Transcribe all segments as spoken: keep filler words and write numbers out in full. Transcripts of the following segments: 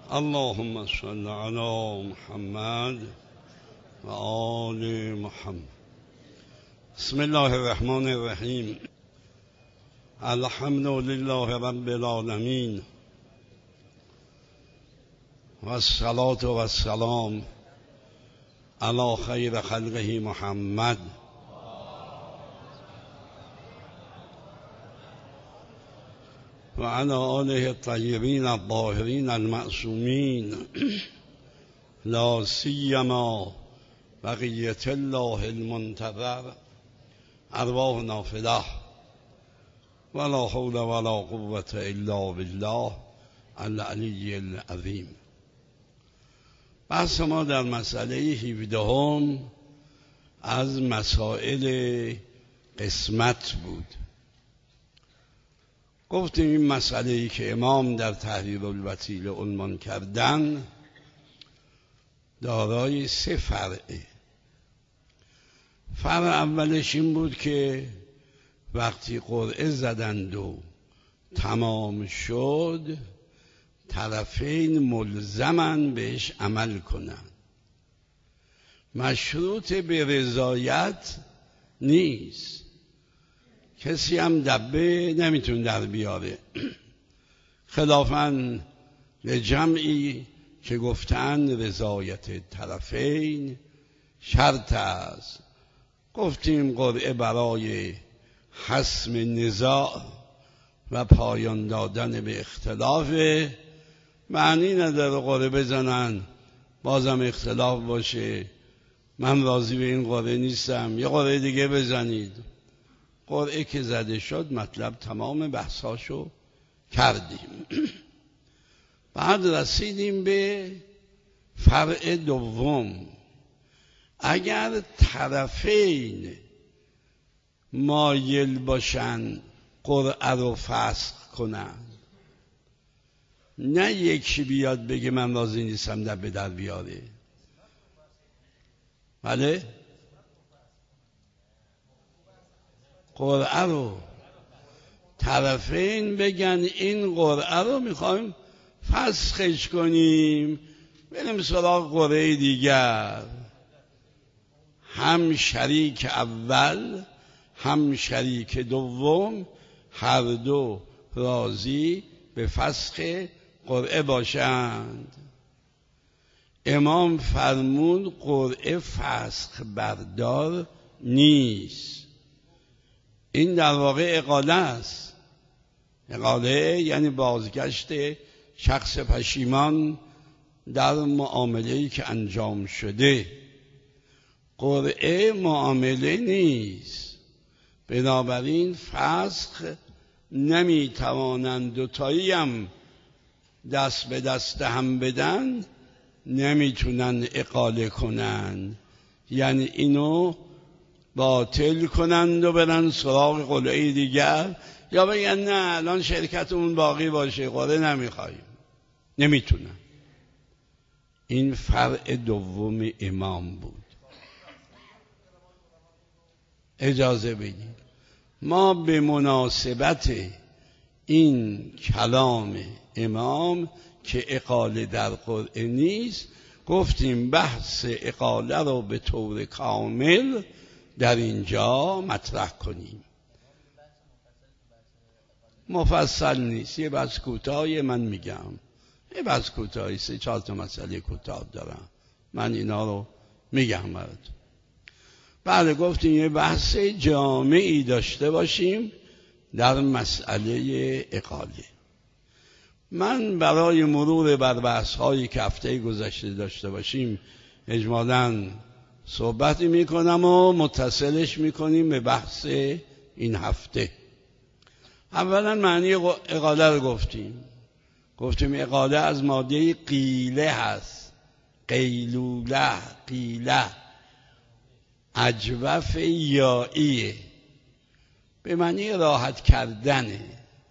اللهم صل على محمد و آل محمد. بسم الله الرحمن الرحیم. الحمد لله رب العالمین و الصلاة و السلام علی خیر خلقه محمد و علی آله الطیبین الطاهرین المعصومین لا سیما بقیة الله المنتظر ارواحنا فداه ولا حول ولا قوة الا بالله العلی العظیم. بحث ما در مسئله هفدهم از مسائل قسمت بود. گفتیم این مسئله‌ای که امام در تحریر الوتیله عنوان کردن دارای سه فرعه. فرع اولش این بود که وقتی قرعه زدند و تمام شد طرفین ملزمن بهش عمل کنند، مشروط به رضایت نیست، کسی هم دبه نمیتونه در بیاره، خلافاً لجمعی که گفتن رضایت طرفین شرط است. گفتیم قرعه برای حسم نزاع و پایان دادن به اختلاف، معنی نداره قرعه بزنن بازم اختلاف باشه، من راضی به این قرعه نیستم یه قرعه دیگه بزنید. قرعه که زده شد مطلب تمام بحثاشو کردیم. بعد رسیدیم به فرع دوم. اگر طرفین مایل باشن قرعه رو فسخ کنن، نه یکی بیاد بگه من راضی نیستم در به در بیاره. بله؟ قرعه رو طرفین بگن این قرعه رو میخوایم فسخش کنیم، بریم سراغ قرعه دیگر. هم شریک اول هم شریک دوم هر دو راضی به فسخ قرعه باشند. امام فرمود قرعه فسخ بردار نیست. این در واقع اقاله است. اقاله یعنی بازگشت شخص پشیمان در معامله‌ای که انجام شده. قرعه معامله نیست، بنابراین فسخ نمیتوانند. دوتایی هم دست به دست هم بدن نمیتونن اقاله کنن، یعنی اینو باطل کنند و برن سراغ قرعه دیگر، یا بگن نه الان شرکتمون باقی باشه قرعه نمیخوایم. نمیتونن. این فرع دوم امام بود. اجازه بدید ما به مناسبت این کلام امام که اقاله در قرعه نیست گفتیم بحث اقاله رو به طور کامل در اینجا مطرح کنیم. مفصل نیست، یه بحث کوتاهی من میگم، یه بحث کوتاهی سه چهار تا مسئله کوتاه دارم، من اینا رو میگم براتون. بعد گفتیم یه بحث جامعی داشته باشیم در مسئله اقاله. من برای مرور بر بحث هایی که هفته گذشته داشته باشیم اجمالاً صحبتی میکنم و متصلش میکنیم به بحث این هفته. اولا معنی اقاله رو گفتیم. گفتیم اقاله از ماده قیله هست. قیلوله، قیله، اجوف یائیه، به معنی راحت کردنه.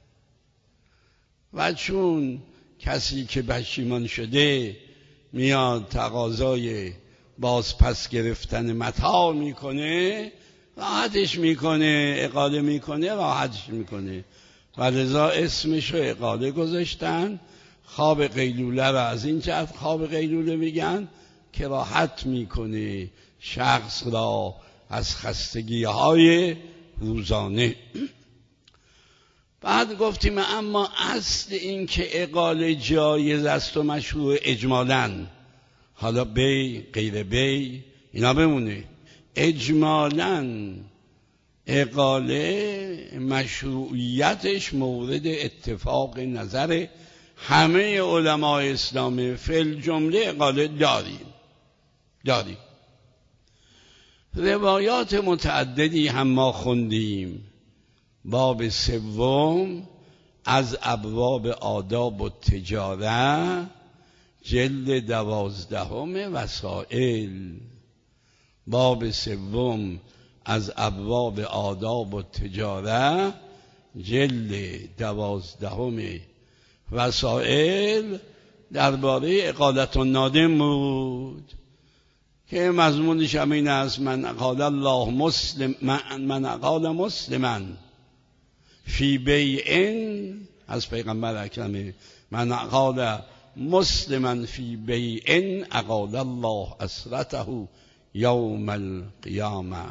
و چون کسی که پشیمان شده میاد تقاضای باز پس گرفتن متاع میکنه، راحتش میکنه، اقاله میکنه، راحتش میکنه و لذا اسمشو اقاله گذاشتن. خواب قیلوله را از این جهت خواب قیلوله میگن که راحت میکنه شخص را از خستگی های روزانه. بعد گفتیم اما اصل این که اقاله جایز است و مشروع اجمالاً، حالا بی غیر بی اینا بمونه، اجمالاً اقاله مشروعیتش مورد اتفاق نظر همه علمای اسلام، فی الجمله اقاله داریم داریم روایات متعددی هم ما خوندیم. باب سوم از ابواب آداب و تجاره، جلد دوازدهم وسائل. باب سوم از ابواب آداب و تجاره، جلد دوازدهم وسائل، درباره اقالت النادم بود که مضمونش همین است: من اقال الله مسلم من, من اقال مسلما فی بیع، از پیغمبر اکرم، من اقال مسلما فی بیع اقال الله اسرته یوم القیامه.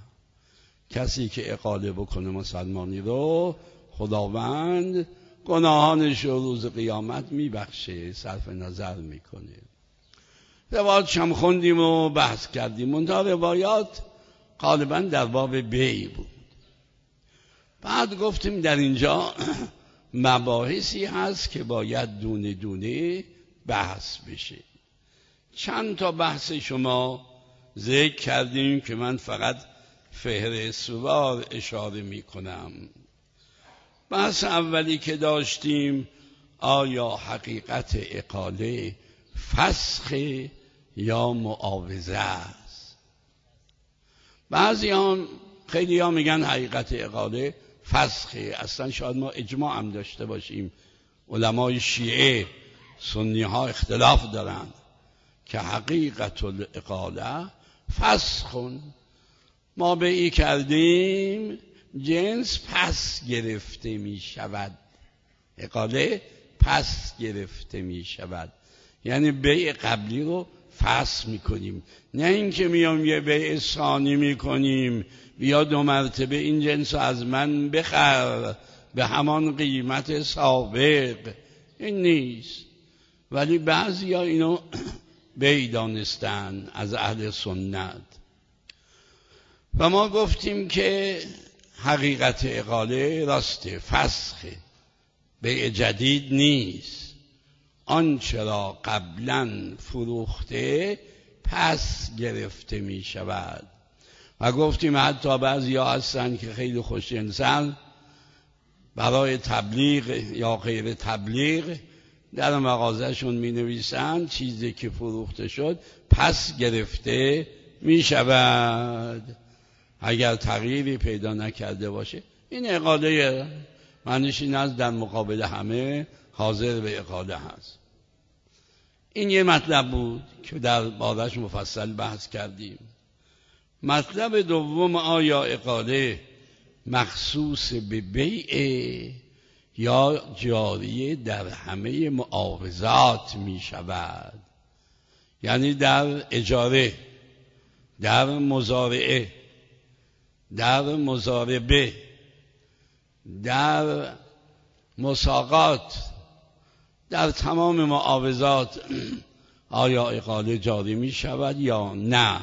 کسی که اقاله بکنه مسلمانی رو، خداوند گناهانش رو روز قیامت میبخشه، صرف نظر میکنه. روایات هم خوندیم و بحث کردیم، منتها روایات غالبا در باب بی بود. بعد گفتیم در اینجا مباحثی هست که باید دونه دونه بحث بشه. چند تا بحث شما ذکر کردیم که من فقط فهرستوار اشاره می کنم. بحث اولی که داشتیم: آیا حقیقت اقاله فسخ یا معاوضه است؟ بعضی هم خیلی ها میگن حقیقت اقاله فسخه. اصلا شاید ما اجماع هم داشته باشیم، علمای شیعه سنی ها اختلاف دارند که حقیقت الاقاله فسخون، ما به ای کردیم جنس پس گرفته می شود، اقاله پس گرفته می شود، یعنی بیع قبلی رو فسخ می کنیم، نه اینکه میام یه بیع ثانی می کنیم بیا دو مرتبه این جنس رو از من بخر به همان قیمت سابق. این نیست. ولی بعضی ها اینو بیع دانستن از اهل سنت. و ما گفتیم که حقیقت اقاله راسته، فسخه، بیع جدید نیست. آنچه را قبلا فروخته پس گرفته می شود. و گفتیم حتی بعضی ها هستن که خیلی خوش‌جنسن، برای تبلیغ یا غیر تبلیغ در مغازهشون می نویسن چیزی که فروخته شد پس گرفته می شود، اگر تغییری پیدا نکرده باشه. این اقاله معنیش این است در مقابل همه حاضر به اقاله هست. این یه مطلب بود که در بارش مفصل بحث کردیم. مطلب دوم: آیا اقاله مخصوص به بیع یا جاری در همه معاوضات می شود؟ یعنی در اجاره، در مزارعه، در مزاربه، در مساقات، در تمام معاوضات آیا اقاله جاری می شود یا نه؟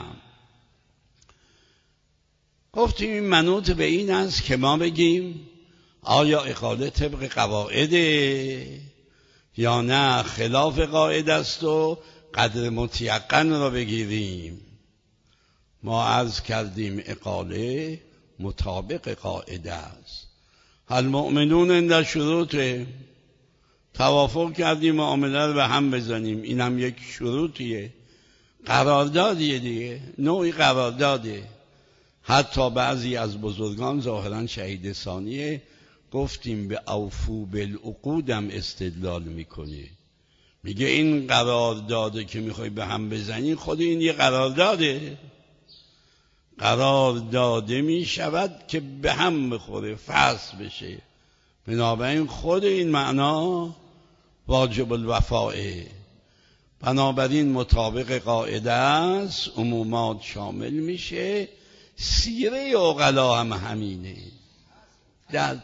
گفتیم این منوط به این است که ما بگیم آیا اقاله طبق قواعده یا نه خلاف قاعده است و قدر متیقن را بگیریم. ما عرض کردیم اقاله مطابق قاعده است. المؤمنون عند شروط، توافق کردیم معامله رو به هم بزنیم، این هم یک شروطیه، قراردادیه دیگه، نوعی قرارداده. حتی بعضی از بزرگان ظاهرا شهید ثانیه گفتیم به اوفو بالعقودم استدلال میکنه، میگه این قرارداده که میخوای به هم بزنی خود این یه قرارداده، قرار داده میشود که به هم بخوره، فصل بشه. بنابراین خود این معنا واجب الوفاء. بنابراین مطابق قاعده است عمومات شامل میشه. سیره عقلا هم همینه. در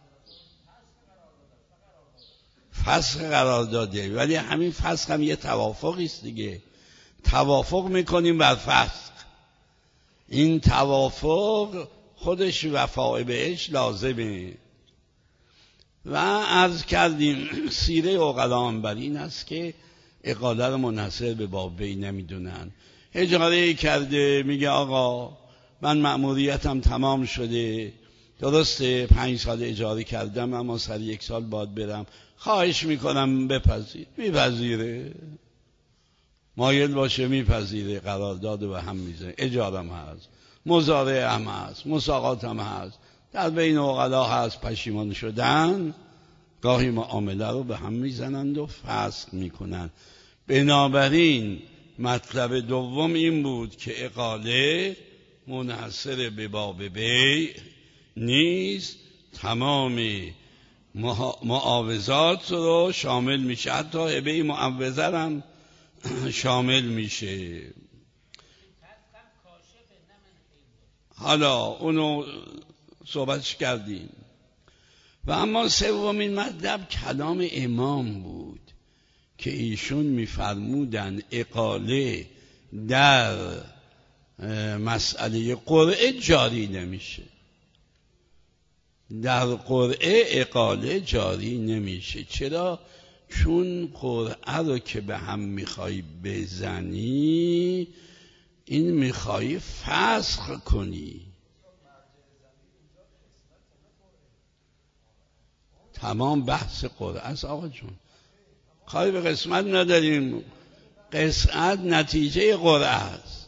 فسخ قرار داده، ولی همین فسخ هم یه توافقی است دیگه. توافق میکنیم بر فسخ. این توافق خودش وفاء بهش لازمه. و عرض کردیم سیره عقلا هم بر این است که اقاله رو منحصر به بابی نمیدونن. اجاره کرده میگه آقا من مأموریتم تمام شده، درسته پنج سال اجاره کردم اما سر یک سال باید برم، خواهش میکنم بپذیر. میپذیره، مایل باشه میپذیره، قرارداد و هم میزنه. اجاره هم هست، مزارع هم هست، مساقات هم هست، در بین عقلا هست. پشیمان شدن گاهی معامله رو به هم میزنند و فسخ میکنند. بنابراین مطلب دوم این بود که اقاله منحصر به باب بیع نیست، تمام معاوضات رو شامل میشه، حتی هبه معوضه هم شامل میشه. حالا اونو صحبتش کردیم. و اما سومین مطلب کلام امام بود که ایشون میفرمودن اقاله در مسئله قرعه جاری نمیشه. در قرعه اقاله جاری نمیشه. چرا؟ چون قرعه رو که به هم میخوای بزنی، این میخوای فسخ کنی. تمام بحث قرعه است آقا جون. کاری به قسمت نداریم. قسمت نتیجه قرعه است.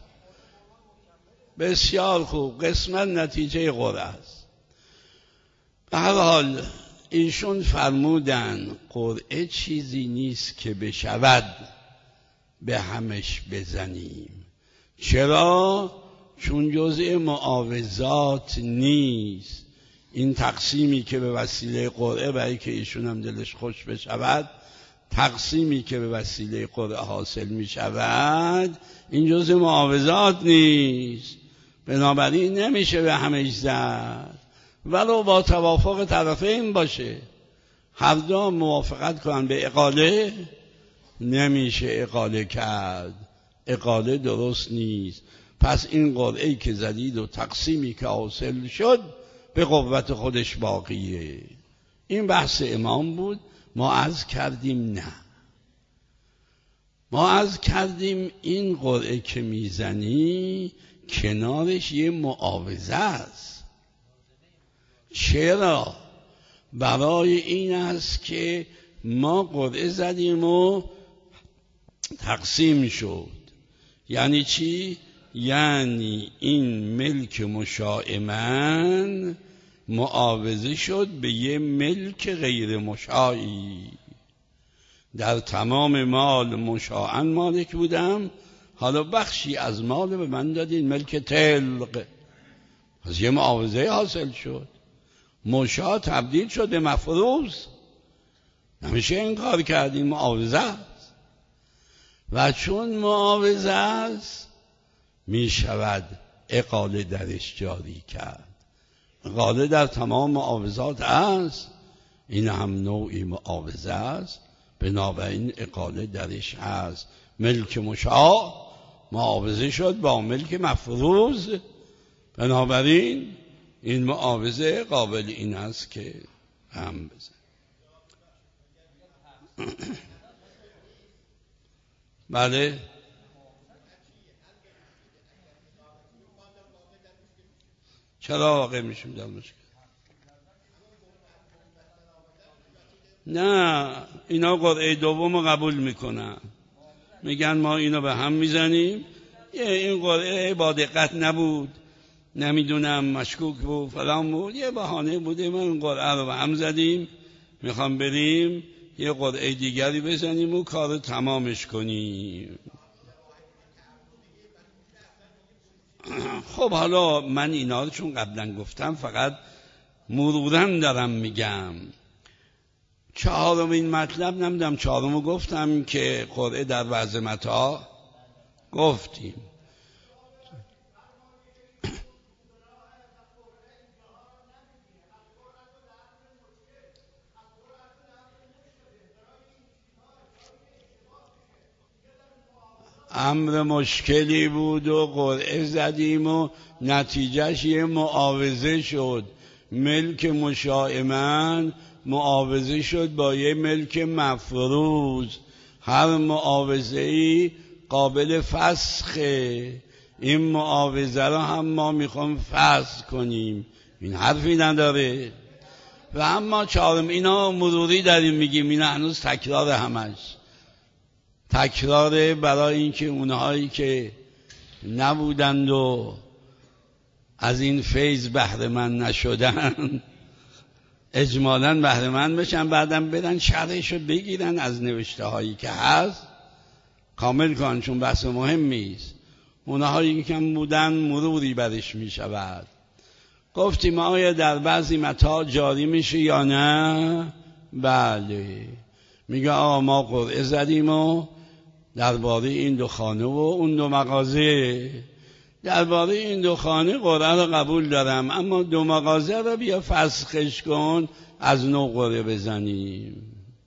بسیار خوب، قسمت نتیجه قرعه است. به هر حال ایشون فرمودن قرعه چیزی نیست که بشود به همش بزنیم. چرا؟ چون جزء معاوضات نیست. این تقسیمی که به وسیله قرعه، برای که ایشون هم دلش خوش بشود، تقسیمی که به وسیله قرعه حاصل می شود، این جزء معاوضات نیست. بنابراین نمیشه به همش زد، ولو با توافق طرفین باشه. هر دو موافقت کنن به اقاله، نمیشه اقاله کرد. اقاله درست نیست. پس این قرعه‌ای که زدید و تقسیمی که حاصل شد به قوت خودش باقیه. این بحث امام بود. ما عرض کردیم نه، ما عرض کردیم این قرعه که میزنی کنارش یه معاوضه است. چرا؟ برای این است که ما قرعه زدیم و تقسیم شد. یعنی چی؟ یعنی این ملک مشاع من معاوضه شد به یه ملک غیر مشاعی. در تمام مال مشاعن مالک بودم، حالا بخشی از مال به من دادین ملک تلق. پس یه معاوضه حاصل شد. مشاع تبدیل شد به مفروض. نمیشه این کار کردیم، معاوضه است. و چون معاوضه است می شود اقاله درش جاری کرد. اقاله در تمام معاوضات است، این هم نوعی معاوضه است. بنابراین اقاله درش هست. ملک مشاع معاوضه شد با ملک مفروض، بنابراین این معاوضه قابل این است که هم بزن. بله چرا واقع میشیم در مشکل؟ نه، اینا قرعه دوم رو قبول میکنن، میگن ما اینو به هم میزنیم. یه این قرعه با دقت نبود، نمیدونم مشکوک بود فلان بود، یه بهانه بوده، ما این قرعه رو به هم زدیم، میخوام بریم یه قرعه دیگری بزنیم و کار تمامش کنیم. خب حالا من اینا رو چون قبلا گفتم فقط مرورن دارم میگم. چهارمین مطلب، نمیدونم چهارمو گفتم که قرعه در وضع متاع گفتیم. امر مشکلی بود و قرعه زدیم و نتیجهش یه معاوضه شد. ملک مشاع من معاوضه شد با یه ملک مفروض. هر معاوضه‌ای قابل فسخه. این معاوضه را هم ما میخوام فسخ کنیم. این حرفی نداره. و اما چهارم، اینا مروری داریم میگیم، اینا هنوز تکرار همش تکراره، برای اینکه اونهایی که نبودند و از این فیض بهره مند نشدن اجمالاً بهره مند بشن، بعدم بدن شرحشو بگیرن از نوشته هایی که هست کامل کن، چون بحث مهمی است. اونهایی که کم بودن مروری برش می شود. گفتیم آیا در بعضی متاع جاری میشه یا نه؟ بله. میگه آقا ما قرعه زدیم و درباره این دو خانه و اون دو مغازه، درباره این دو خانه قرعه رو قبول دارم، اما دو مغازه رو بیا فسخش کن، از نو قرعه بزنیم.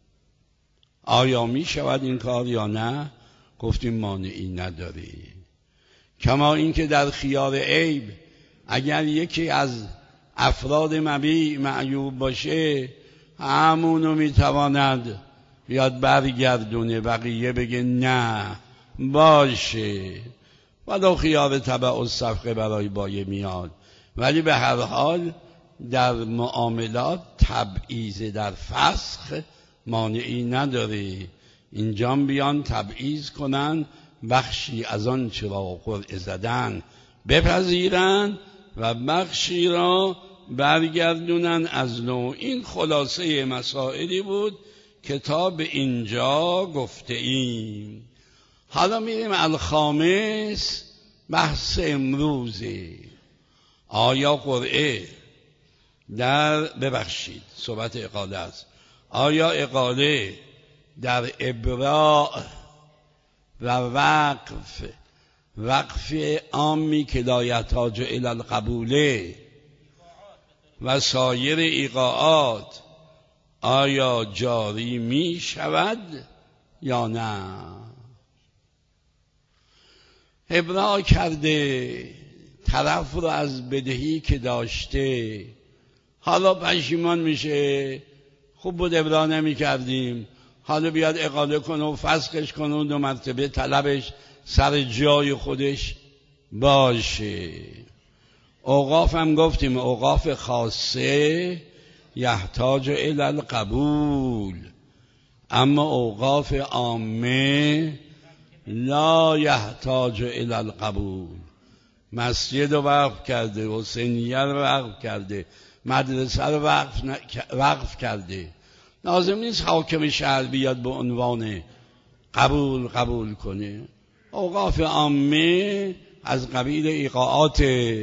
آیا می شود این کار یا نه؟ گفتیم مانعی نداره. کما اینکه در خیار عیب اگر یکی از افراد مبیع معیوب باشه، همونو میتواند بیاد برگردونه، بقیه بگه نه باشه، ولو خیار تبع الصفقه برای بایه میاد. ولی به هر حال در معاملات تبعیض در فسخ مانعی نداره. اینجا بیان تبعیض کنن، بخشی از آن چرا قرعه زدن بپذیرن و بخشی را برگردونن از نو. این خلاصه مسائلی بود که تا به اینجا گفته ایم. حالا میریم الخامس، بحث امروزه. آیا قرعه در ببخشید صحبت اقاله است. آیا اقاله در ابراء و وقف، وقف عامی که لا یحتاج الی القبوله و سایر ایقاعات، آیا جاری می شود یا نه؟ ابراء کرده، طرف رو از بدهی که داشته حالا پشیمان میشه، خوب بود ابراء نمی کردیم، حالا بیاد اقاله کنه و فسخش کنه و دو مرتبه طلبش سر جای خودش باشه. اوقاف هم گفتیم اوقاف خاصه یحتاج الی القبول، اما اوقاف عامه لا یحتاج الی القبول. مسجد رو وقف کرده، حسینیه رو وقف کرده، مدرسه رو وقف, ن... وقف کرده، لازم نیست حاکم شهر بیاد به عنوان قبول قبول کنه. اوقاف عامه از قبیل ایقاعات.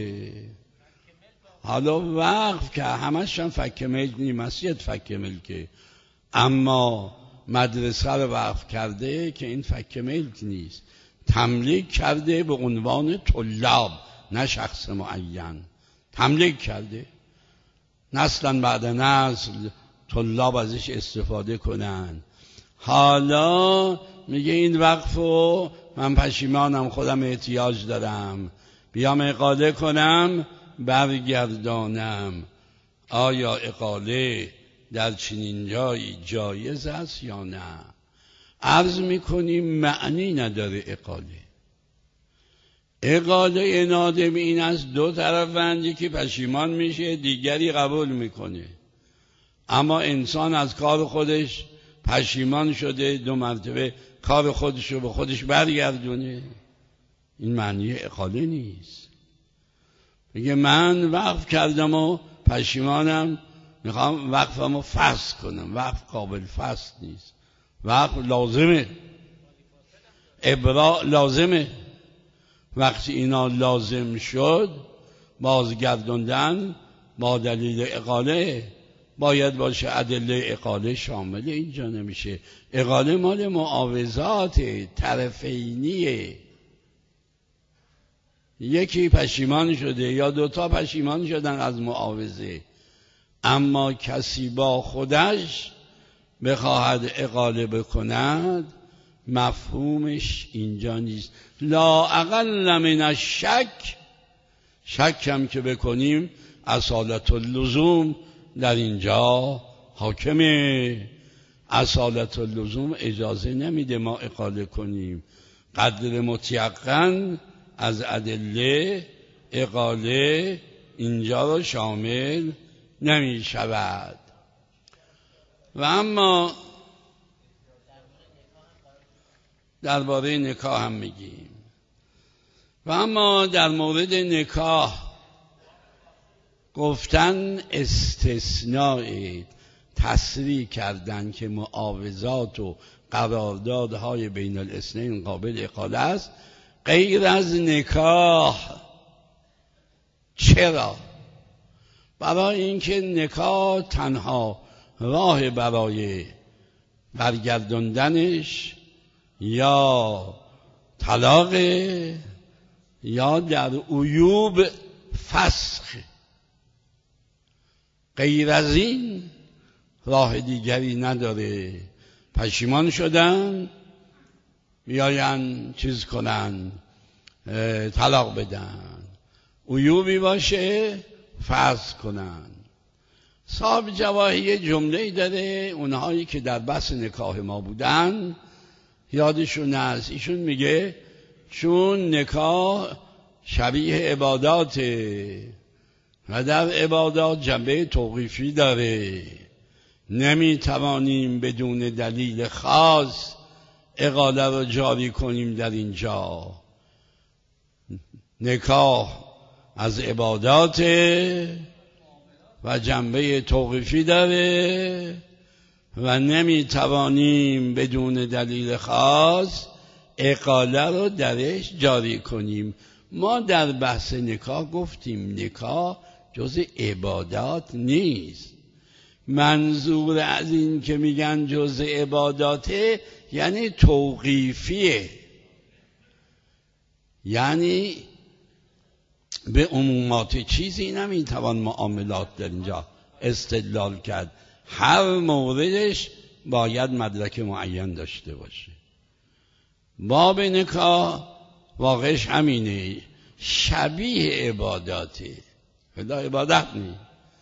حالا وقف که همش هم فک ملک نی، مسجد فک ملکه، اما مدرسه رو وقف کرده که این فک ملک نیست، تملیک کرده به عنوان طلاب، نه شخص معین، تملیک کرده نسلا بعد نسل طلاب ازش استفاده کنن. حالا میگه این وقفو من پشیمانم، خودم احتیاج دارم، بیام اقاله کنم برگردانم. آیا اقاله در چنین جایی جایز است یا نه؟ عرض میکنیم معنی نداره اقاله. اقاله نادم این است دو طرفند، یکی پشیمان میشه دیگری قبول میکنه، اما انسان از کار خودش پشیمان شده، دو مرتبه کار خودش رو به خودش برگردونه، این معنی اقاله نیست. میگه من وقف کردم و پشیمانم، میخوام وقفم رو فسخ کنم. وقف قابل فسخ نیست، وقف لازمه، ابراء لازمه. وقتی اینا لازم شد بازگردوندن با دلیل اقاله باید باشه ادله اقاله شامل اینجا نمیشه. اقاله مال معاوضات طرفینیه، یکی پشیمان شده یا دوتا پشیمان شدن از معاوضه، اما کسی با خودش بخواهد اقاله بکند مفهومش اینجا نیست. لا اقل من الشک، شک هم که بکنیم اصالت اللزوم در اینجا حاکمه. اصالت اللزوم اجازه نمیده ما اقاله کنیم. قدر متیقن از ادله اقاله اینجا رو شامل نمی شود. و اما درباره نکاح هم میگیم. و اما در مورد نکاح گفتن استثناء تصریح کردن که معاوضات و قراردادهای بین الاثنین قابل اقاله است غیر از نکاح. چرا؟ برای اینکه نکاح تنها راه برای برگرداندنش یا طلاق یا در عیوب فسخ، غیر از این راه دیگری نداره. پشیمان شدن بیاین چیز کنن، طلاق بدن، عیوبی باشه فسخ کنن. صاحب جواهی جمله‌ای داره، اونهایی که در بحث نکاح ما بودن یادشون هست. ایشون میگه چون نکاح شبیه عباداته و در عبادات جنبه توقیفی داره، نمیتوانیم بدون دلیل خاص اقاله رو جاری کنیم. در اینجا نکاح از عبادات و جنبه توقیفی داره و نمیتوانیم بدون دلیل خاص اقاله رو درش جاری کنیم. ما در بحث نکاح گفتیم نکاح جز عبادات نیست. منظور از این که میگن جز عباداته یعنی توقیفیه، یعنی به عمومات چیزی نمیتوان معاملات در اینجا استدلال کرد. هر موردش باید مدرک معین داشته باشه. باب نکاح واقعش همینه، شبیه عباداته، خدا عبادت نی،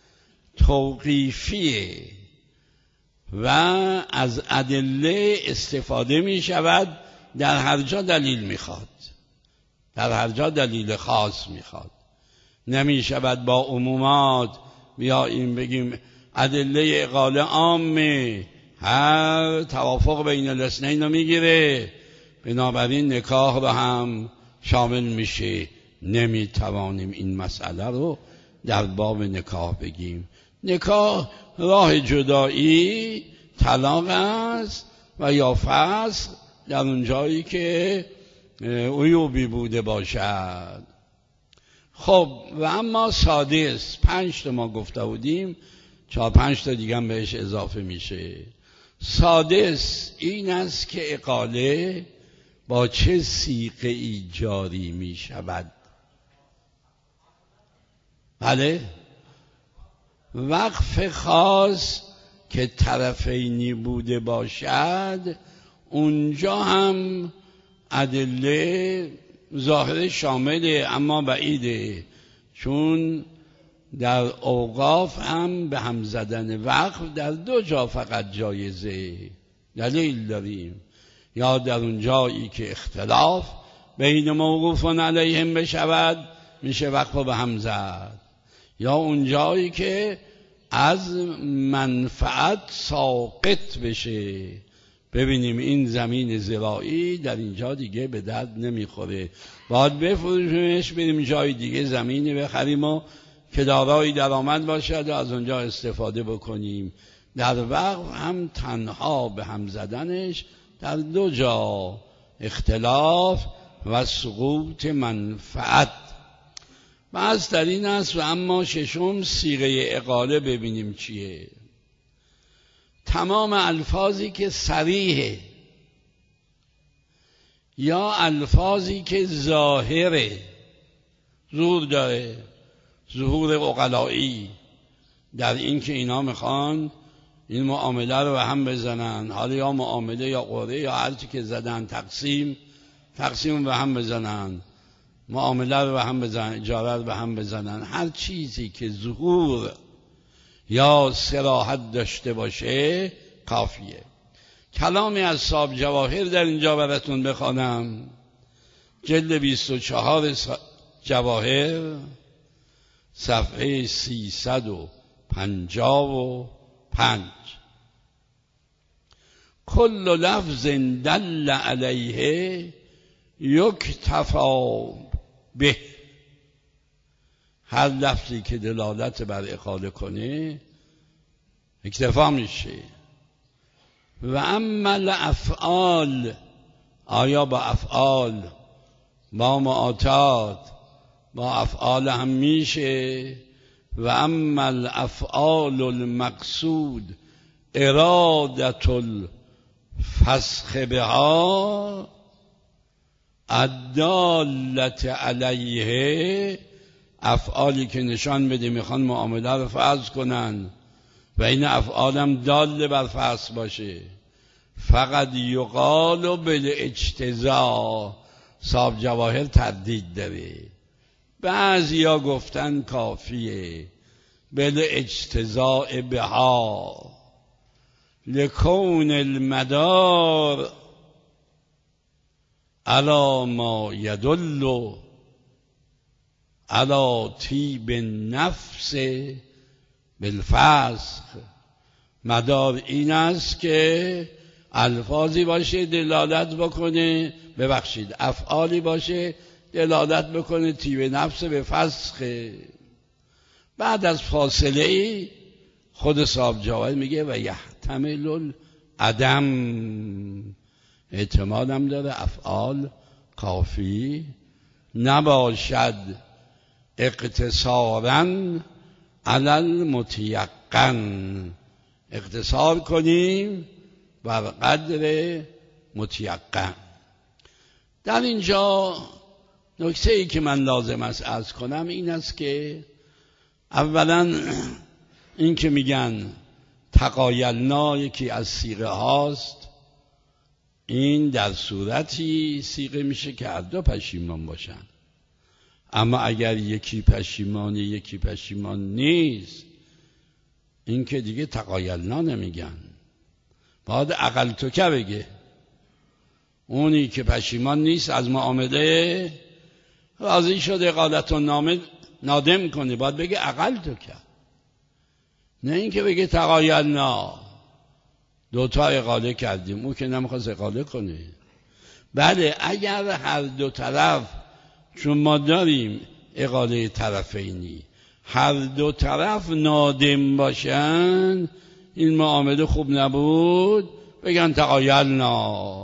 توقیفیه و از ادله استفاده می شود. در هر جا دلیل میخواد، در هر جا دلیل خاص میخواد. نمی شود با عمومات بیاییم بگیم ادله اقاله عامه هر توافق بین الاثنین رو میگیره، بنابراین نکاح رو هم شامل میشه. نمی توانیم این مسئله رو در باب نکاح بگیم. نکاح راه جدایی طلاق است و یا فسخ در اون جایی که عیوبی بوده باشد. خب و اما سادس، پنج تا ما گفته بودیم، چهار پنج تا دیگه هم بهش اضافه میشه. سادس این است که اقاله با چه صیغه‌ای جاری می شود. بله، وقف خاص که طرفینی بوده باشد اونجا هم ادله ظاهر شامله اما بعیده، چون در اوقاف هم به هم زدن وقف در دو جا فقط جایزه. دلیل داریم، یا در اون جایی که اختلاف بین موقوفان علیهم بشود میشه وقف به هم زد، یا اون جایی که از منفعت ساقط بشه. ببینیم این زمین زراعی در اینجا دیگه به درد نمیخوره، باید بفروشیمش بریم جای دیگه زمینی بخریم و که دارای درآمد باشد و از اونجا استفاده بکنیم. در وقف هم تنها به هم زدنش در دو جا اختلاف و سقوط منفعت. بس در این است. و اما ششم صیغه اقاله ببینیم چیه. تمام الفاظی که صریحه یا الفاظی که ظاهره، ظهور داره، ظهور عقلایی در این که اینا میخوان این معامله رو به هم بزنن، حالا یا معامله یا قرعه یا هر چی که زدن، تقسیم تقسیم به هم بزنن، معامله رو به هم بزنن، اجاره رو به هم بزنن، هر چیزی که ظهور یا صراحت داشته باشه کافیه. کلامی از صاحب جواهر در اینجا براتون بخوانم، جلد بیست و چهار جواهر، صفحه سیصد و پنجاه و پنج. کل لفظ دل علیه یکتفا به، هر لفظی که دلالت بر اقاله کنه اکتفا میشه. و اما الافعال، آیا با افعال با معاطات با افعال هم میشه؟ و اما الافعال المقصود ارادت الفسخ بها الدالت علیه، افعالی که نشان بده میخوان معامله رو فسخ کنن و این افعال هم دال بر فسخ باشه. فقط یقال بالاجتزاء، صاحب جواهر تردید داره، بعضیا گفتن کافیه بالاجتزاء بها لکون المدار علی ما یدل علی طیب النفس بالفسخ. مدار این است که الفاظی باشه دلالت بکنه، ببخشید افعالی باشه دلالت بکنه طیب نفس به فسخ. بعد از فاصله خود صاحب جواهر میگه و یحتمل العدم، احتمال هم داره افعال کافی نباشد اقتصارا علی المتیقن، اقتصار کنیم بر قدر متیقن. در اینجا نکته ای که من لازم است عرض کنم این است که اولا این که میگن تقایلنا یکی از صیغه هاست، این در صورتی صیغه میشه که هر دو پشیمان باشن. اما اگر یکی پشیمان یکی پشیمان نیست، این که دیگه تقایلنا نمیگن، باید اقل تو که بگه. اونی که پشیمان نیست از معامله راضی شده اقالت و نامه نادم کنه، باید بگه اقل تو که، نه این که بگه تقایلنا دوتا اقاله کردیم، او که نمیخواست اقاله کنه. بله اگر هر دو طرف، چون ما داریم اقاله طرفینی، هر دو طرف نادم باشن این معامله خوب نبود، بگن تقایلنا.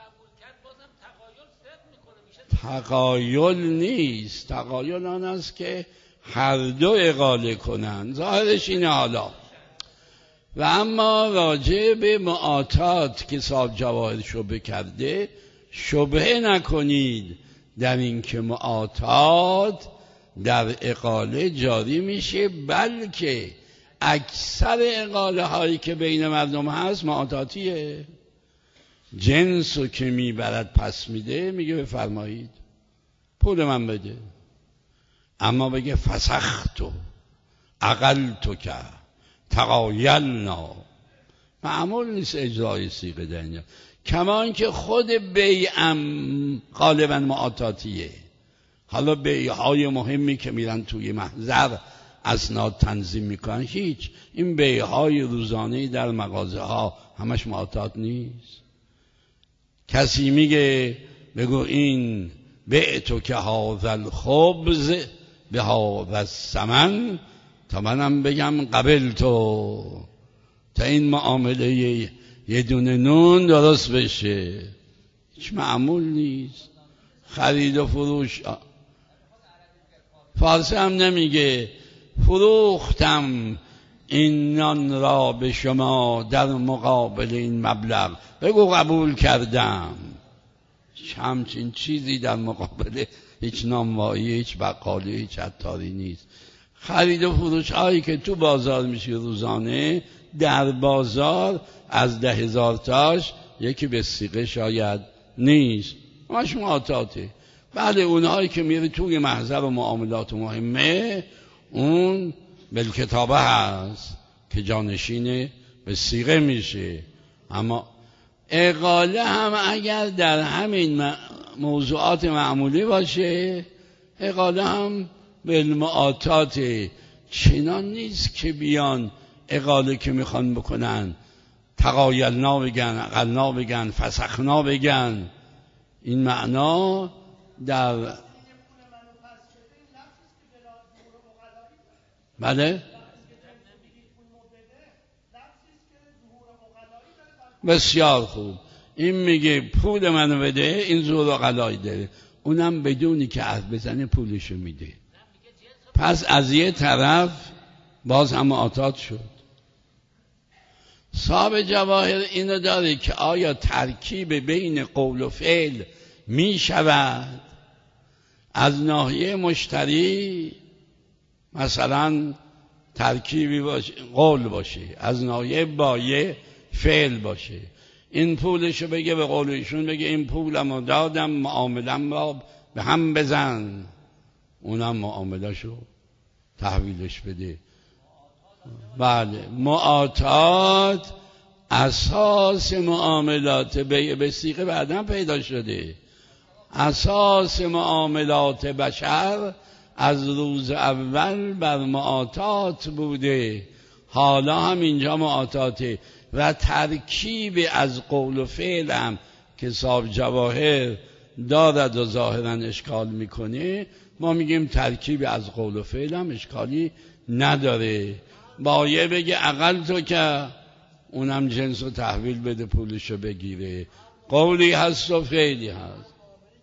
تقایل نیست، تقایل آن است که هر دو اقاله کنن، ظاهرش اینه. حالا و اما راجع به معاطات که صاحب جواهر شبه کرده، شبه نکنید در این که معاطات در اقاله جاری میشه، بلکه اکثر اقاله هایی که بین مردم هست معاطاتیه. جنسو که میبرد پس میده، میگه بفرمایید پول من بده، اما بگه فسختو اقلتو که تقایلنا، معمول نیست اجرای صیغه در اینجا. کما اینکه خود بیعم غالبا معاطاتیه. حالا بیعهای مهمی که میرن توی محضر اسناد تنظیم میکنن، هیچ، این بیعهای روزانه در مغازه ها همش معاطات نیست. کسی میگه بگو این بعتو که هذا الخبز به هذا الثمن، تا منم بگم قبل تو، تا این معامله یه دونه نون درست بشه. هیچ معمول نیست. خرید و فروش، فارسی هم نمیگه فروختم این نان را به شما در مقابل این مبلغ. بگو قبول کردم. همچین چیزی در مقابل هیچ نانوایی، هیچ بقالی، هیچ عطاری نیست. خرید و فروش هایی که تو بازار میشه روزانه، در بازار از ده هزار تاش یکی به سیغه شاید نیست، همش معاطاته. بله اونهایی که میره توی محضر و معاملات مهمه، اون بالکتابه هست که جانشین به سیغه میشه. اما اقاله هم اگر در همین موضوعات معمولی باشه، اقاله هم بالمعاطات. چنان نیست که بیان اقاله که میخوان بکنن تقایلنا بگن، اقلنا بگن، فسخنا بگن. این معنا در بله بسیار خوب. این میگه پول منو بده، این زور و غلایی داره، اونم بدونی که عرض بزنه پولشو میده. پس از یه طرف باز هم معاطات شد. صاحب جواهر اینو داره که آیا ترکیب بین قول و فعل می شود؟ از ناحیه مشتری مثلا ترکیبی باشه، قول باشه، از ناحیه بایع فعل باشه. این پولشو بگه به قول ایشون، بگه این پولمو دادم، معاملم را به هم بزن، اونم معاملشو تحویلش بده. بله معاطات اساس معاملات بیع به صیغه بعداً پیدا شده. اساس معاملات بشر از روز اول بر معاطات بوده، حالا هم اینجا معاطاته. و ترکیب از قول و فعل هم که صاحب جواهر دارد و ظاهرا اشکال میکنه، ما میگیم ترکیب از قول و فعل هم اشکالی نداره. بایع بگه اقل تو که، اونم جنس رو تحویل بده، پولشو بگیره. قولی هست و فعلی هست.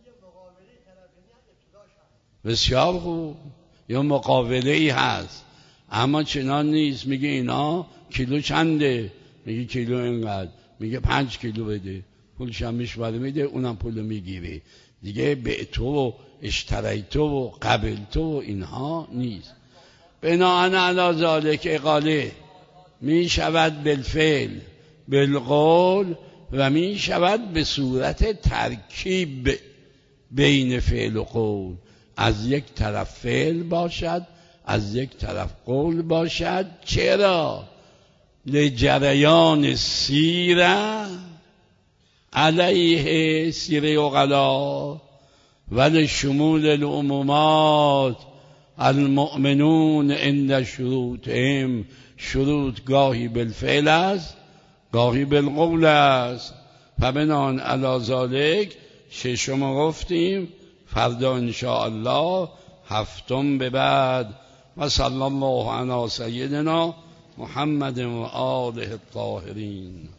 بسیار خوب. یا مقابله ای هست، اما چنان نیست میگه اینا کیلو چنده، میگه کیلو اینقدر، میگه پنج کیلو بده، پولش هم میشوره میده، اونم پولو میگیره دیگه. بعتو و اشتریتو و قبلتو و اینها نیست. بناهن علی ذالک اقاله می شود بالفعل بالقول و می شود به صورت ترکیب بین فعل و قول. از یک طرف فعل باشد، از یک طرف قول باشد. چرا؟ لجریان سیره علیه سیره اقلا و لشمول العمومات المؤمنون عند شروطهم. شروط گاهی بالفعل است، گاهی بالقول است. فبنان علی ذالک ششم گفتیم، فردا انشاءالله هفتم به بعد. و صلی الله علی سیدنا محمد و آله الطاهرین.